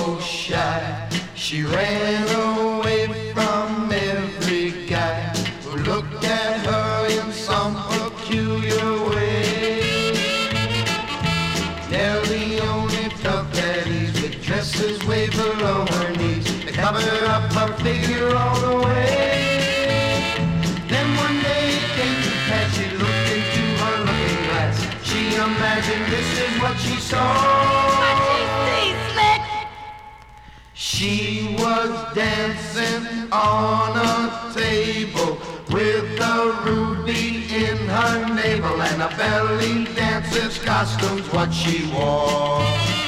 so shy. She ran away from every guy who looked at her in some peculiar way. Nellie only felt at ease with dresses way below her knees. They covered up her figure all the way. Then one day it came to pass, she looked into her looking glass. She imagined this is what she saw. She was dancing on a table with a ruby in her navel, and a belly dancer's costume's what she wore.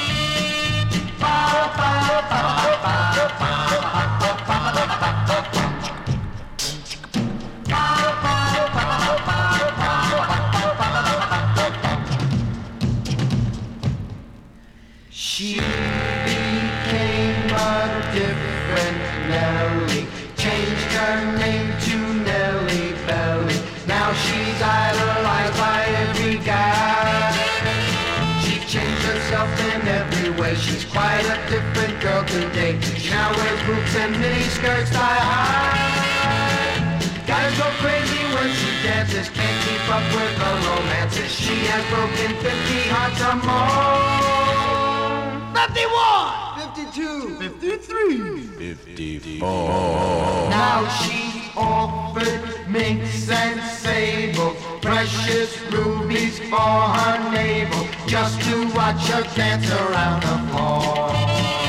She became a different Nellie, changed her name to Nellie Belly. Now she's idolized by every guy. She changed herself in every way. She's quite a different girl today. She now wears boots and mini skirts thigh high. Guys go crazy when she dances, can't keep up with her romances. She has broken 50 hearts or more. 51, 52, 53, 54. Now she's offered minks and sable, precious rubies for her navel, just to watch her dance around the floor.